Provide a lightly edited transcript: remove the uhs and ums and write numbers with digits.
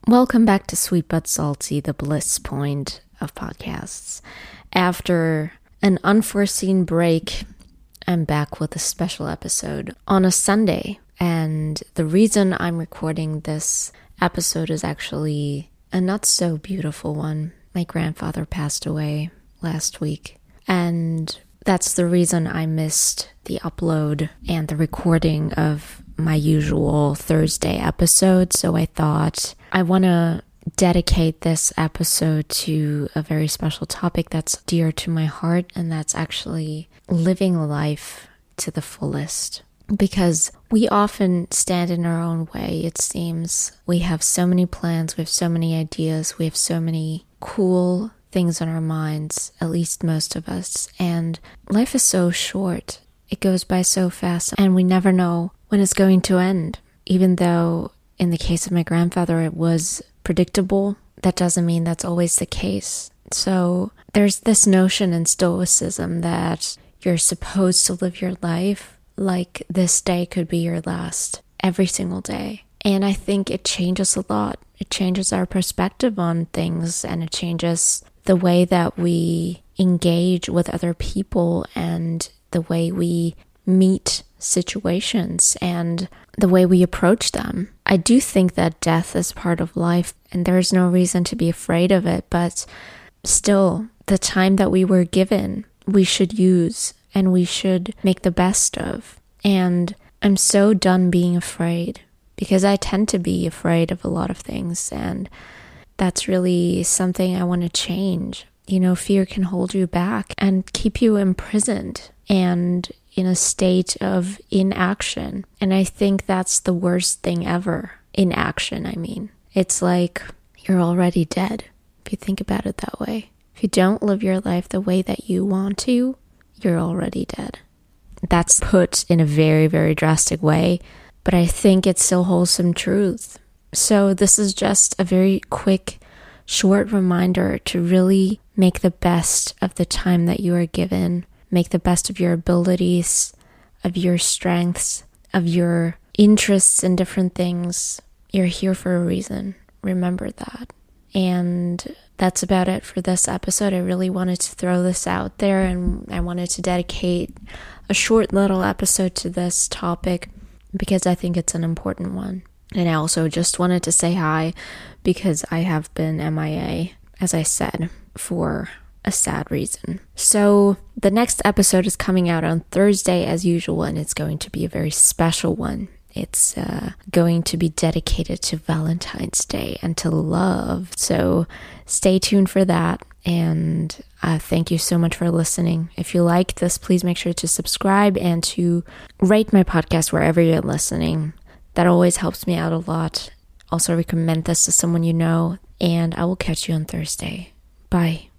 Welcome back to Sweet But Salty, the bliss point of podcasts. After an unforeseen break, I'm back with a special episode on a Sunday. And the reason I'm recording this episode is actually a not so beautiful one. My grandfather passed away last week. And that's the reason I missed the upload and the recording of my usual Thursday episode. So I thought I want to dedicate this episode to a very special topic that's dear to my heart, and that's actually living life to the fullest. Because we often stand in our own way, it seems. We have so many plans, we have so many ideas, we have so many cool things on our minds, at least most of us. And life is so short. It goes by so fast, and we never know when it's going to end. Even though in the case of my grandfather, it was predictable, that doesn't mean that's always the case. So there's this notion in Stoicism that you're supposed to live your life like this day could be your last, every single day. And I think it changes a lot. It changes our perspective on things, and it changes the way that we engage with other people and the way we meet situations and the way we approach them. I do think that death is part of life, and there's no reason to be afraid of it, but still, the time that we were given, we should use and we should make the best of. And I'm so done being afraid, because I tend to be afraid of a lot of things, and that's really something I want to change. You know, fear can hold you back and keep you imprisoned and in a state of inaction. And I think that's the worst thing ever. Inaction, I mean. It's like you're already dead, if you think about it that way. If you don't live your life the way that you want to, you're already dead. That's put in a very, very drastic way, but I think it still holds some truth. So this is just a very quick, short reminder to really make the best of the time that you are given. Make the best of your abilities, of your strengths, of your interests in different things. You're here for a reason. Remember that. And that's about it for this episode. I really wanted to throw this out there, and I wanted to dedicate a short little episode to this topic because I think it's an important one. And I also just wanted to say hi because I have been MIA, as I said, for a sad reason. So the next episode is coming out on Thursday as usual, and it's going to be a very special one. It's going to be dedicated to Valentine's Day and to love. So stay tuned for that. And thank you so much for listening. If you like this, please make sure to subscribe and to rate my podcast wherever you're listening. That always helps me out a lot. Also recommend this to someone you know, and I will catch you on Thursday. Bye.